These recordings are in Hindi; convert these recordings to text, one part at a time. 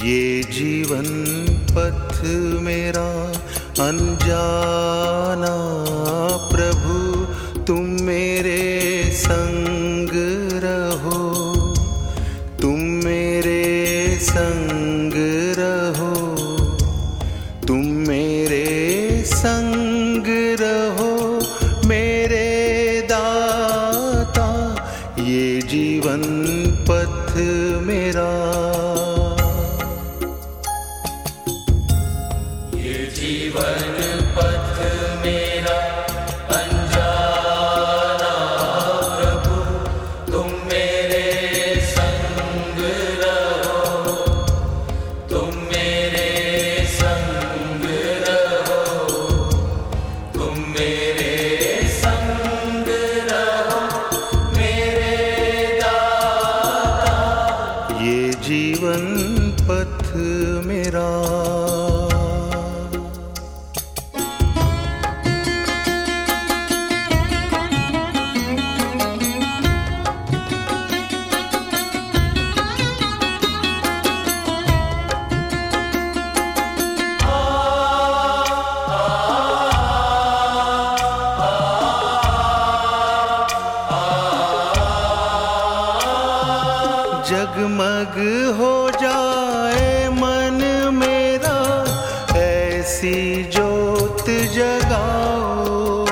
ये जीवन पथ मेरा अनजाना प्रभु, तुम मेरे संग रहो, तुम मेरे संग रहो, तुम मेरे संग रहो मेरे दाता, ये जीवन पथ मेरा। ये जीवन पथ मेरा अनजाना प्रभु, तुम मेरे संग रहो, तुम मेरे संग रहो, तुम मेरे संग रहो मेरे दाता, ये जीवन पथ मेरा। जगमग हो जाए मन मेरा, ऐसी ज्योत जगाओ,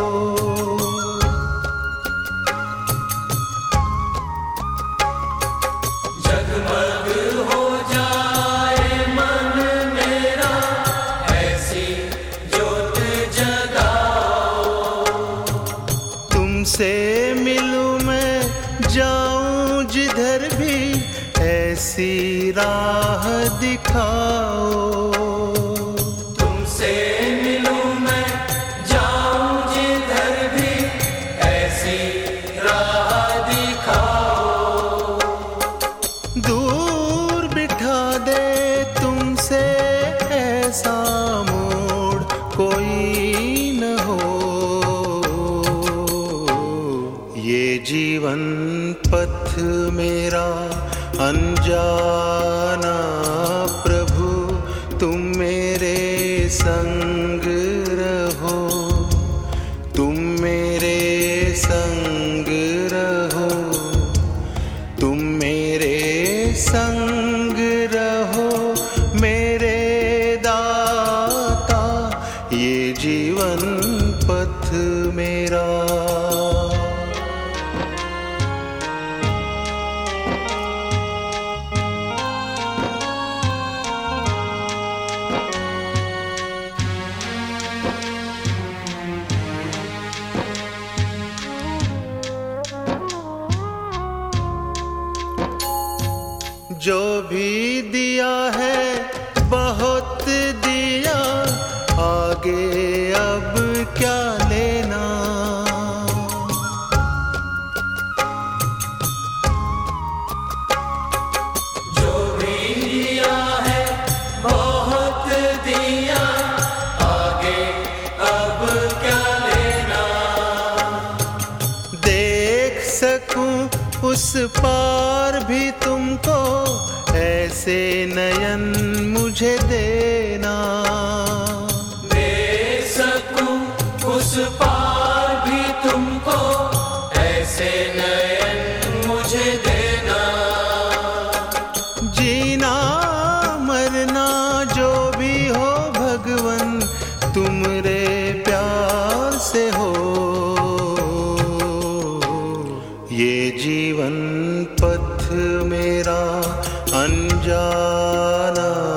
जगमग हो जाए मन मेरा, ऐसी ज्योत जगाओ, तुमसे मिलूं मैं जाऊं जिधर भी, ऐसी राह दिखाओ, तुमसे मिलूं मैं जाऊं जिधर भी, ऐसी राह दिखाओ, दूर बिठा दे तुमसे ऐसा मोड़ कोई न हो, ये जीवन पथ मेरा अनजाना प्रभु, तुम मेरे संग रहो, तुम मेरे संग रहो, तुम मेरे संग रहो मेरे दाता, ये जीवन पथ मेरा। जो भी दिया है बहुत दिया, आगे अब क्या लेना, जो भी दिया है बहुत दिया, आगे अब क्या लेना, देख सकूं उस पार भी तुमको, ऐसे नयन मुझे देना, देख सकूं उस पार भी तुमको, ऐसे नयन मुझे देना, जीना मरना जो भी हो भगवन, तुमरे प्यार से हो, ये जीवन पथ मेरा अनजाना